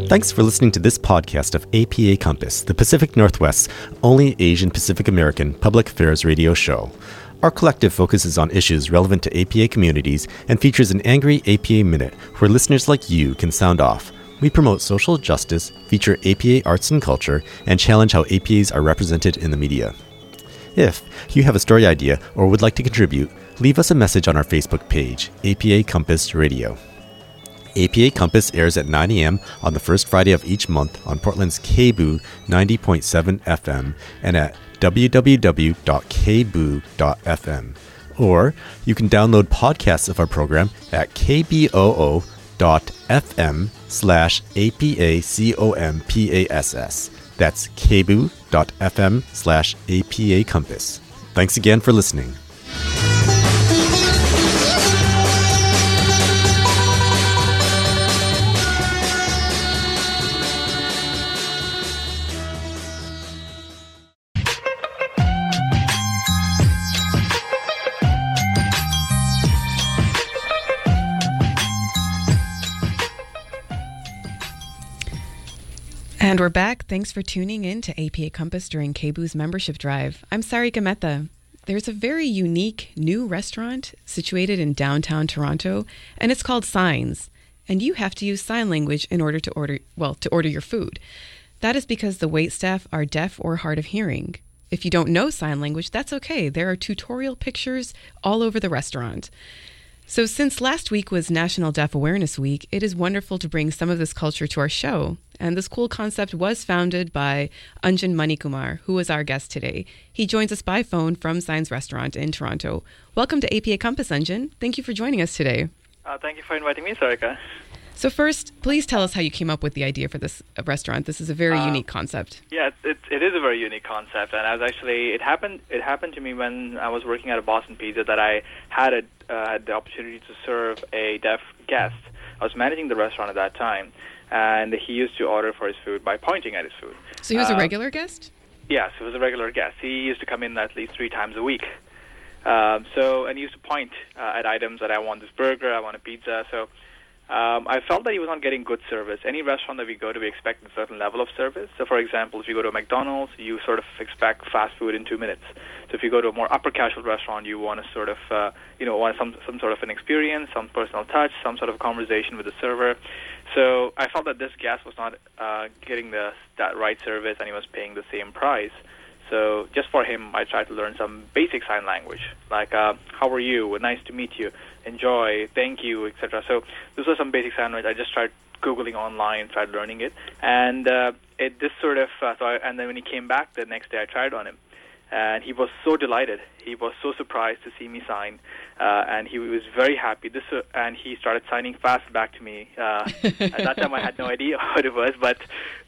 Thanks for listening to this podcast of APA Compass, the Pacific Northwest's only Asian Pacific American public affairs radio show. Our collective focuses on issues relevant to APA communities and features an Angry APA Minute where listeners like you can sound off. We promote social justice, feature APA arts and culture, and challenge how APAs are represented in the media. If you have a story idea or would like to contribute, leave us a message on our Facebook page, APA Compass Radio. APA Compass airs at 9 a.m. on the first Friday of each month on Portland's KBOO 90.7 FM and at www.kboo.fm. Or you can download podcasts of our program at kboo.fm/APACOMPASS. That's kboo.fm/APA Compass. Thanks again for listening. And we're back. Thanks for tuning in to APA Compass during KBOO's membership drive. I'm Sarika Mehta. There's a very unique new restaurant situated in downtown Toronto, and it's called Signs. And you have to use sign language in order to order your food. That is because the waitstaff are deaf or hard of hearing. If you don't know sign language, that's okay. There are tutorial pictures all over the restaurant. So since last week was National Deaf Awareness Week, it is wonderful to bring some of this culture to our show. And this cool concept was founded by Anjan Manikumar, who is our guest today. He joins us by phone from Signs Restaurant in Toronto. Welcome to APA Compass, Anjan. Thank you for joining us today. Thank you for inviting me, Sarika. So first, please tell us how you came up with the idea for this restaurant. This is a very unique concept. Yeah, it is a very unique concept, and it happened to me when I was working at a Boston Pizza that I had the opportunity to serve a deaf guest. I was managing the restaurant at that time, and he used to order for his food by pointing at his food. So he was a regular guest? Yes, he was a regular guest. He used to come in at least 3 times a week. And he used to point at items that I want this burger, I want a pizza. So I felt that he was not getting good service. Any restaurant that we go to, we expect a certain level of service. So, for example, if you go to a McDonald's, you sort of expect fast food in 2 minutes. So if you go to a more upper casual restaurant, you want to sort of, want some sort of an experience, some personal touch, some sort of conversation with the server. So I felt that this guest was not getting that right service, and he was paying the same price. So just for him, I tried to learn some basic sign language, like how are you, nice to meet you, enjoy, thank you, etc. So this was some basic sign language. I just tried Googling online, tried learning it, and and then when he came back the next day, I tried on him, and he was so delighted. He was so surprised to see me sign, and he was very happy. And he started signing fast back to me. At that time, I had no idea what it was, but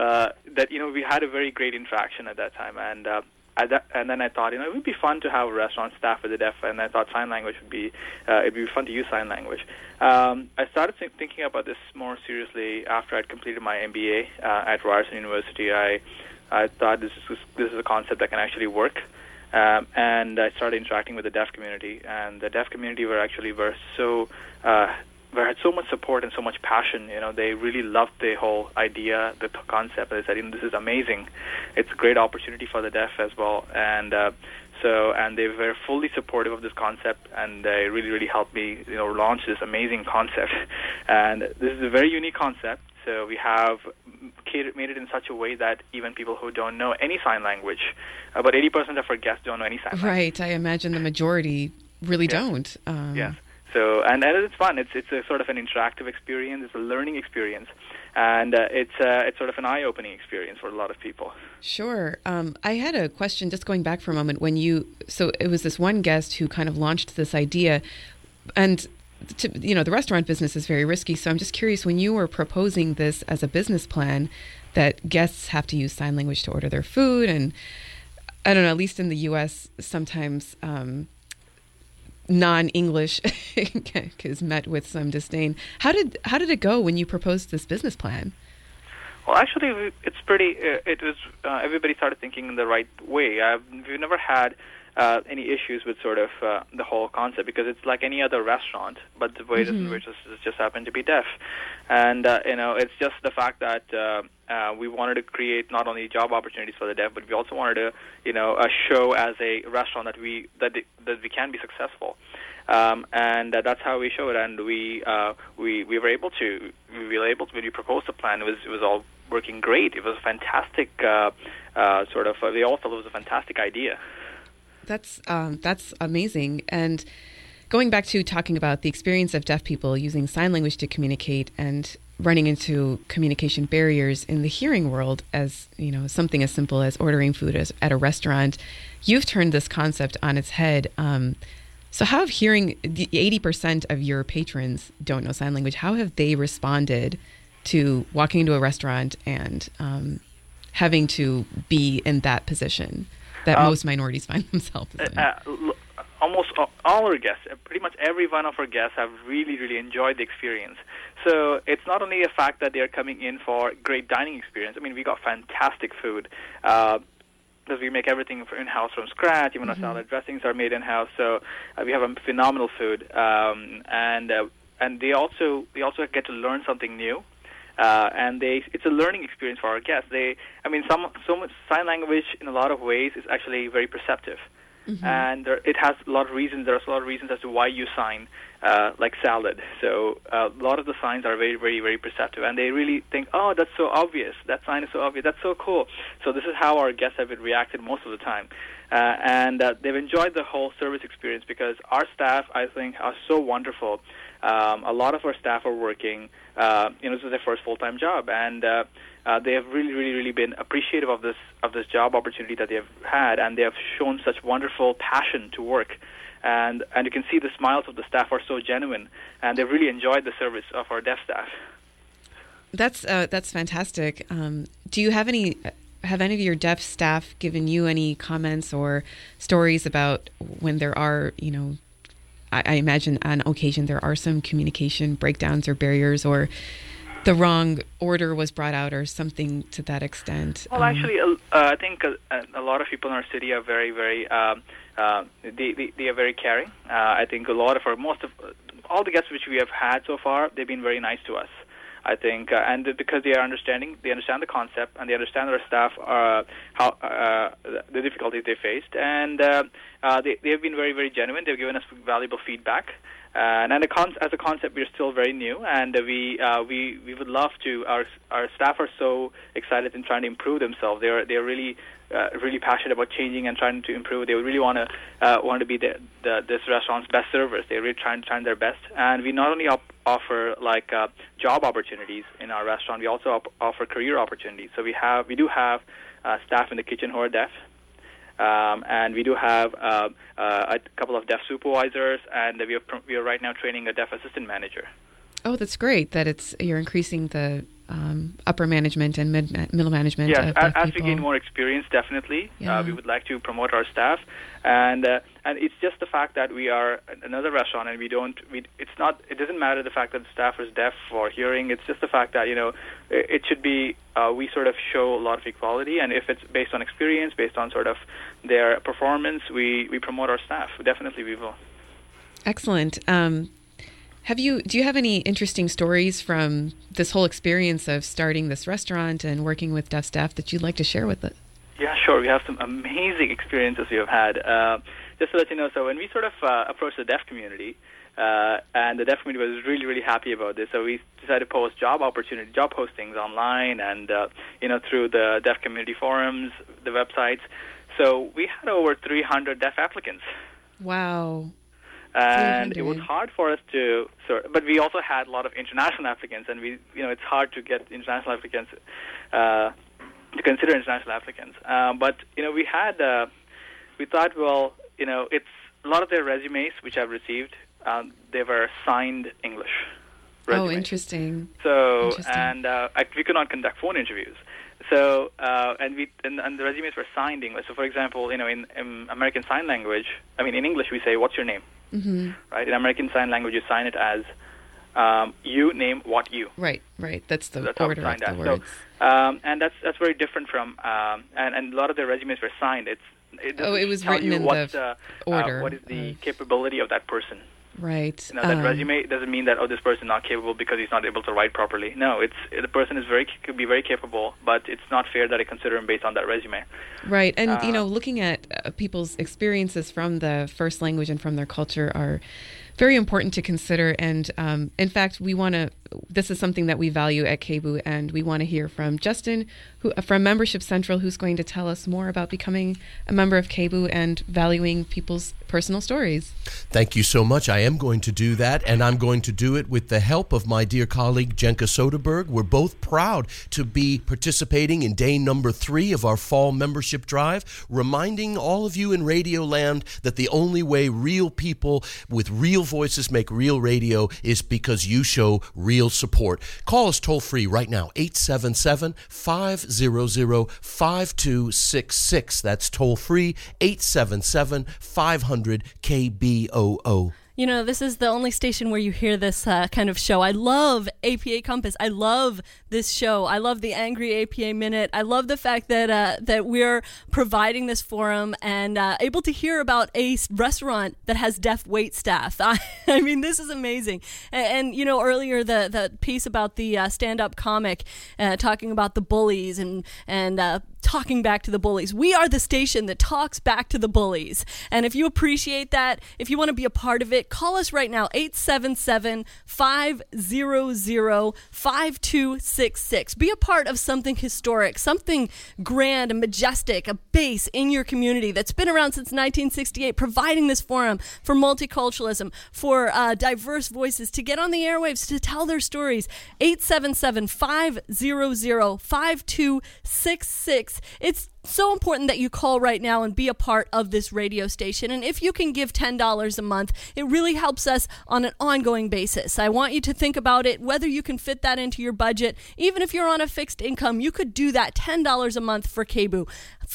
we had a very great interaction at that time. And then I thought, it would be fun to have a restaurant staff with the deaf, and I thought sign language would be it'd be fun to use sign language. I started thinking about this more seriously after I'd completed my MBA at Ryerson University. I thought this is a concept that can actually work. And I started interacting with the deaf community, and the deaf community had so much support and so much passion. They really loved the whole idea, the concept. They said, this is amazing. It's a great opportunity for the deaf as well. And they were fully supportive of this concept, and they really, really helped me, launch this amazing concept. And this is a very unique concept. So we have made it in such a way that even people who don't know any sign language, about 80% of our guests don't know any sign language. Right. I imagine the majority really don't. Yes. So, and it's fun. It's a sort of an interactive experience. It's a learning experience. And it's sort of an eye-opening experience for a lot of people. Sure. I had a question, just going back for a moment. So it was this one guest who kind of launched this idea, and the restaurant business is very risky. So I'm just curious, when you were proposing this as a business plan, that guests have to use sign language to order their food, and I don't know, at least in the U.S., sometimes non-English is met with some disdain. How did it go when you proposed this business plan? Well, actually, it's pretty. It was everybody started thinking in the right way. We've never had any issues with sort of the whole concept, because it's like any other restaurant, but the waiters and waitresses just happen to be deaf. And it's just the fact that we wanted to create not only job opportunities for the deaf, but we also wanted to show as a restaurant that we can be successful. And that's how we showed, and we were able to. When we proposed the plan, it was all working great. It was a fantastic we all felt it was a fantastic idea. That's amazing. And going back to talking about the experience of deaf people using sign language to communicate and running into communication barriers in the hearing world, as something as simple as ordering food at a restaurant, you've turned this concept on its head. So how have 80% of your patrons don't know sign language, how have they responded to walking into a restaurant and having to be in that position that most minorities find themselves in? Almost all our guests, pretty much every one of our guests, have really, really enjoyed the experience. So it's not only a fact that they're coming in for great dining experience. I mean, we got fantastic food. Because we make everything in-house from scratch. Even our salad dressings are made in-house. So we have a phenomenal food, and they also get to learn something new. And it's a learning experience for our guests. So much sign language in a lot of ways is actually very perceptive, and it has a lot of reasons. There's a lot of reasons as to why you sign, like salad. So a lot of the signs are very, very, very perceptive, and they really think, oh, that's so obvious. That sign is so obvious. That's so cool. So this is how our guests have reacted most of the time, and they've enjoyed the whole service experience because our staff, I think, are so wonderful. A lot of our staff are working. This is their first full-time job, and they have really, really, really been appreciative of this job opportunity that they have had, and they have shown such wonderful passion to work. And you can see the smiles of the staff are so genuine, and they've really enjoyed the service of our deaf staff. That's fantastic. Do you have any of your deaf staff given you any comments or stories about when there are, I imagine on occasion there are some communication breakdowns or barriers, or the wrong order was brought out or something to that extent? Well, actually, I think a lot of people in our city are very, very, they are very caring. I think most of all the guests which we have had so far, they've been very nice to us. I think, and because they understand the concept, and they understand our staff, the difficulties they faced, and they have been very, very genuine. They've given us valuable feedback, and as a concept, we're still very new, and we would love to. Our staff are so excited in trying to improve themselves. They're really passionate about changing and trying to improve. They really want to be this restaurant's best servers. They're really trying their best, and we not only offer job opportunities in our restaurant, we also offer career opportunities. So we do have staff in the kitchen who are deaf, and we do have a couple of deaf supervisors, and we are right now training a deaf assistant manager. Oh, that's great that you're increasing the upper management and middle management. Yes, of as we gain more experience, definitely, we would like to promote our staff, and it's just the fact that we are another restaurant, and it doesn't matter the fact that the staff is deaf or hearing. It's just the fact that it should be we sort of show a lot of equality, and if it's based on experience, based on sort of their performance, we promote our staff. Definitely, we will. Excellent. Do you have any interesting stories from this whole experience of starting this restaurant and working with deaf staff that you'd like to share with us? Yeah, sure. We have some amazing experiences we have had. Just to let you know, so when we sort of approached the deaf community, and the deaf community was really, really happy about this, so we decided to post job postings online, and through the deaf community forums, the websites. So we had over 300 deaf applicants. Wow. And it was hard for us but we also had a lot of international applicants, and it's hard to get international applicants, to consider international applicants. But we thought, it's a lot of their resumes which I've received, they were signed English resumes. Oh, interesting. So, and we could not conduct phone interviews. So, and the resumes were signed English. So, for example, in American Sign Language, in English we say, "What's your name?" Mm-hmm. Right. In American Sign Language, you sign it as you name what you. Right. That's order of the words. So, and that's very different from and a lot of their resumes were signed. It was written in the order. What is the capability of that person? Right. That resume doesn't mean that this person is not capable because he's not able to write properly. No, the person could be very capable, but it's not fair that I consider him based on that resume. Right, and looking at people's experiences from the first language and from their culture are very important to consider. And in fact, this is something that we value at KBOO, and we want to hear from Justin from Membership Central, who's going to tell us more about becoming a member of KBOO and valuing people's personal stories. Thank you so much. I am going to do that, and I'm going to do it with the help of my dear colleague, Jenka Soderberg. We're both proud to be participating in day number 3 of our fall membership drive, reminding all of you in Radio Land that the only way real people with real voices make real radio is because you show real support. Call us toll-free right now, 877-500-5266. That's toll-free, 877-500-KBOO. You know, this is the only station where you hear this kind of show. I love APA Compass. I love this show. I love the Angry APA Minute. I love the fact that we're providing this forum and able to hear about a restaurant that has deaf wait staff. I mean, this is amazing. And you know, earlier the piece about the stand-up comic talking about the bullies and talking back to the bullies. We are the station that talks back to the bullies. And if you appreciate that, if you want to be a part of it, call us right now, 877-500-5266. Be a part of something historic, something grand and majestic, a base in your community that's been around since 1968, providing this forum for multiculturalism, for diverse voices to get on the airwaves, to tell their stories. 877-500-5266. It's so important that you call right now and be a part of this radio station. And if you can give $10 a month, it really helps us on an ongoing basis. I want you to think about it, whether you can fit that into your budget. Even if you're on a fixed income, you could do that $10 a month for KBOO.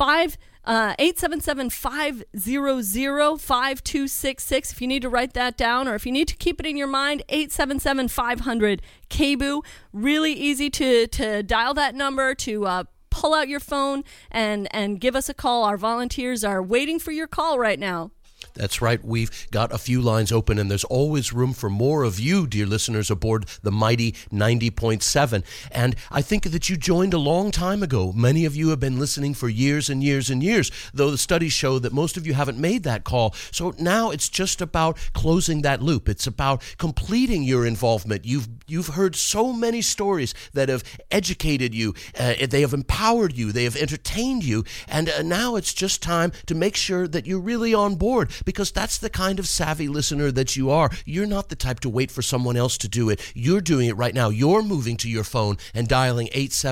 877-500-5266. If you need to write that down, or if you need to keep it in your mind, 877-500-KBOO. Really easy to dial that number, to pull out your phone and give us a call. Our volunteers are waiting for your call right now. That's right. We've got a few lines open, and there's always room for more of you, dear listeners, aboard the mighty 90.7. And I think that you joined a long time ago. Many of you have been listening for years and years and years, though the studies show that most of you haven't made that call. So now it's just about closing that loop. It's about completing your involvement. You've heard so many stories that have educated you. They have empowered you. They have entertained you. And now it's just time to make sure that you're really on board, because that's the kind of savvy listener that you are. You're not the type to wait for someone else to do it. You're doing it right now. You're moving to your phone and dialing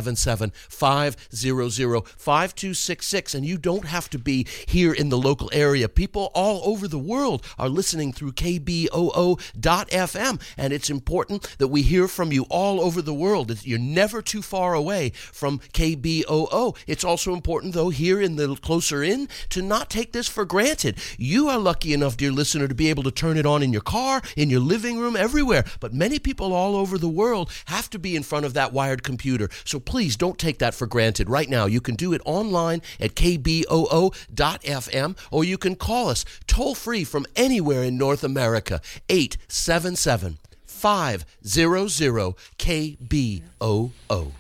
877-500-5266, and you don't have to be here in the local area. People all over the world are listening through KBOO.FM, and it's important that we hear from you all over the world. You're never too far away from KBOO. It's also important, though, here in the closer in, to not take this for granted. You are lucky enough, dear listener, to be able to turn it on in your car, in your living room, everywhere. But many people all over the world have to be in front of that wired computer. So please don't take that for granted. Right now, you can do it online at KBOO.FM, or you can call us toll-free from anywhere in North America, 877-500-KBOO.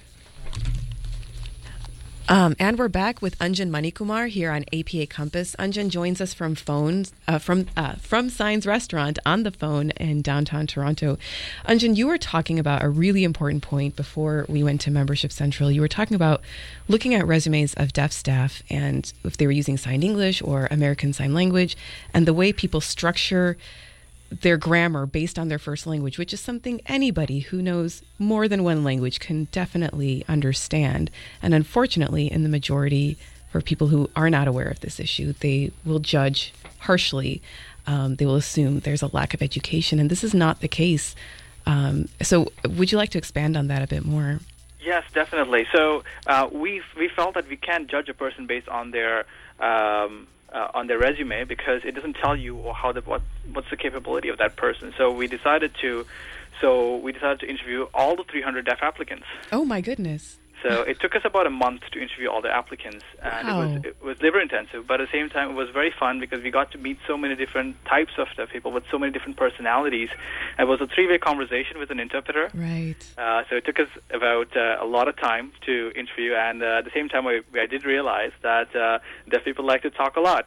And we're back with Anjan Manikumar here on APA Compass. Anjan joins us from Signs Restaurant on the phone in downtown Toronto. Anjan, you were talking about a really important point before we went to Membership Central. You were talking about looking at resumes of deaf staff and if they were using signed English or American Sign Language, and the way people structure their grammar based on their first language, which is something anybody who knows more than one language can definitely understand. And unfortunately, in the majority, for people who are not aware of this issue, they will judge harshly. They will assume there's a lack of education, and this is not the case. So would you like to expand on that a bit more? Yes, definitely. So we felt that we can't judge a person based on their resume, because it doesn't tell you what's the capability of that person. So we decided to interview all the 300 deaf applicants. Oh my goodness! So it took us about a month to interview all the applicants, and it was labor intensive, but at the same time it was very fun because we got to meet so many different types of people with so many different personalities. It was a 3-way conversation with an interpreter. Right. So it took us about a lot of time to interview, and at the same time I did realize that deaf people like to talk a lot.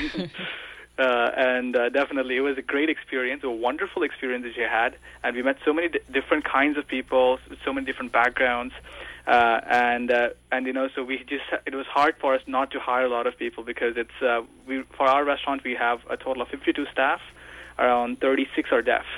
And definitely, it was a great experience, a wonderful experience that you had, and we met so many different kinds of people, so many different backgrounds, and so it was hard for us not to hire a lot of people because for our restaurant we have a total of 52 staff, around 36 are deaf.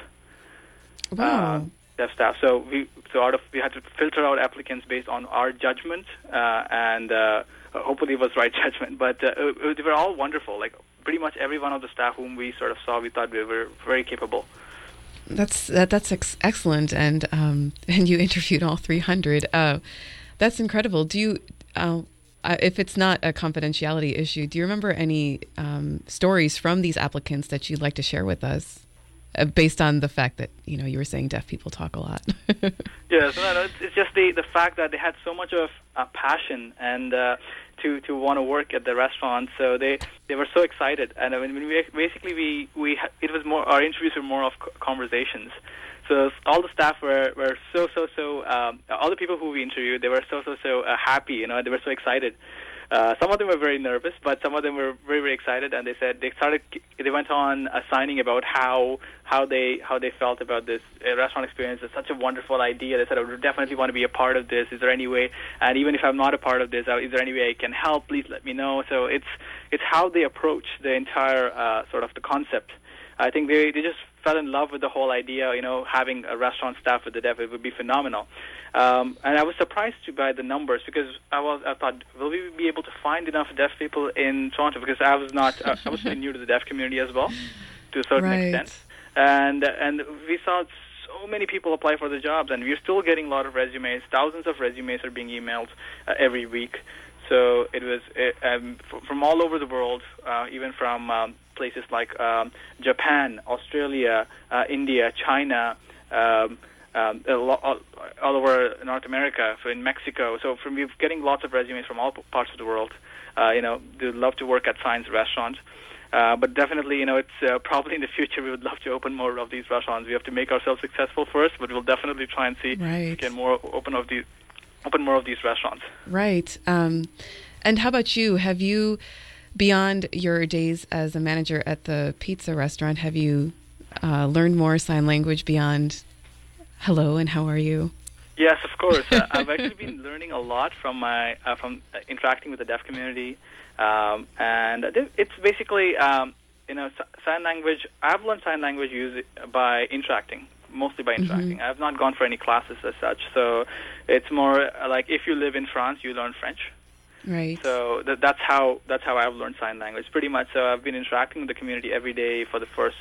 Wow. Deaf staff. So we had to filter out applicants based on our judgment, and hopefully it was right judgment. But they were all wonderful. Like pretty much every one of the staff whom we sort of saw, we thought we were very capable. That's excellent, and you interviewed all 300. That's incredible. Do you, if it's not a confidentiality issue, do you remember any stories from these applicants that you'd like to share with us, based on the fact that you were saying deaf people talk a lot? Yes, no, it's just the fact that they had so much of passion and to want to work at the restaurant. So they were so excited, and I mean, it was more, our interviews were more of conversations. So all the staff were so all the people who we interviewed, they were so happy. They were so excited. Some of them were very nervous, but some of them were very, very excited, and they said they went on assigning about how they felt about this restaurant experience. It's such a wonderful idea. They said, I would definitely want to be a part of this. Is there any way? And even if I'm not a part of this, is there any way I can help? Please let me know. So it's how they approach the entire sort of the concept. I think they just fell in love with the whole idea. Having a restaurant staff with the deaf, it would be phenomenal. And I was surprised by the numbers because I thought, will we be able to find enough deaf people in Toronto? Because I was really new to the deaf community as well, to a certain extent. And we saw so many people apply for the jobs, and we're still getting a lot of resumes. Thousands of resumes are being emailed every week. So it was from all over the world, even from places like Japan, Australia, India, China, all over North America, so in Mexico. So we're getting lots of resumes from all parts of the world. They love to work at Science Restaurant. But definitely, it's probably in the future we would love to open more of these restaurants. We have to make ourselves successful first, but we'll definitely try and see if we can open more of these restaurants. Right. And how about you? Have you, beyond your days as a manager at the pizza restaurant, have you learned more sign language beyond hello and how are you? Yes, of course. I've actually been learning a lot from interacting with the deaf community, and it's basically sign language. I've learned sign language by interacting, mostly by interacting. Mm-hmm. I've not gone for any classes as such, so it's more like if you live in France, you learn French. Right. So that's how I've learned sign language pretty much. So I've been interacting with the community every day for the first.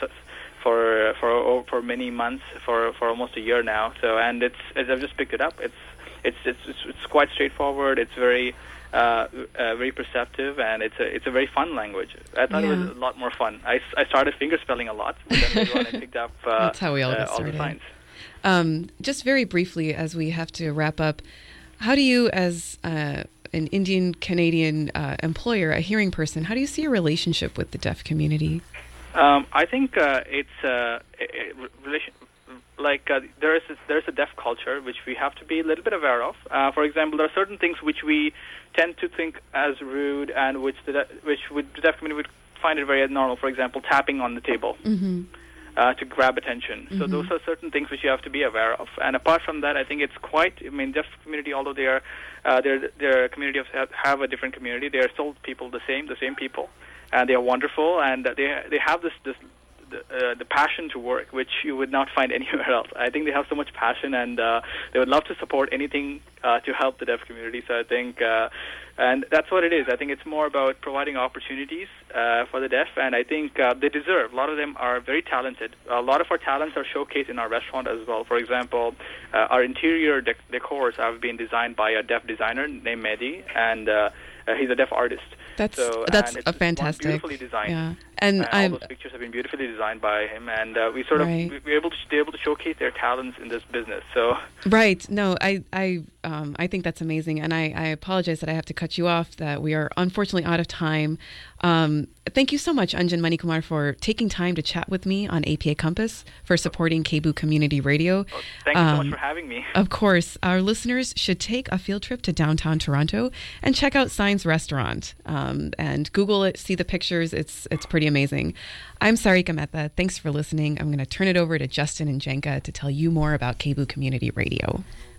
For many months, for almost a year now. So, and I've just picked it up. It's quite straightforward. It's very very perceptive, and it's a very fun language. I thought it was a lot more fun. I started fingerspelling a lot, but then later on I picked up that's how we all get started. All the signs. Just very briefly, as we have to wrap up, how do you, as an Indian Canadian employer, a hearing person, how do you see your relationship with the deaf community? I think it's relation. There's a deaf culture which we have to be a little bit aware of. For example, there are certain things which we tend to think as rude, and which the deaf community would find it very normal. For example, tapping on the table to grab attention. So those are certain things which you have to be aware of. And apart from that, I think it's deaf community, although they are their community have a different community, they are still people the same people. And they are wonderful, and they have the passion to work, which you would not find anywhere else. I think they have so much passion, and they would love to support anything to help the deaf community. So I think, and that's what it is. I think it's more about providing opportunities for the deaf, and I think they deserve. A lot of them are very talented. A lot of our talents are showcased in our restaurant as well. For example, our interior decors have been designed by a deaf designer named Mehdi, and he's a deaf artist. That's a fantastic. Beautifully designed. Yeah. And all those pictures have been beautifully designed by him, and we sort of we're able to showcase their talents in this business. So right, no, I think that's amazing, and I apologize that I have to cut you off. That we are unfortunately out of time. Thank you so much, Anjan Manikumar, for taking time to chat with me on APA Compass, for supporting KBOO Community Radio. Thank you so much for having me. Of course, our listeners should take a field trip to downtown Toronto and check out Signs Restaurant, and Google it, see the pictures. It's pretty amazing. I'm Sarika Mehta. Thanks for listening. I'm going to turn it over to Justin and Jenka to tell you more about KBOO Community Radio.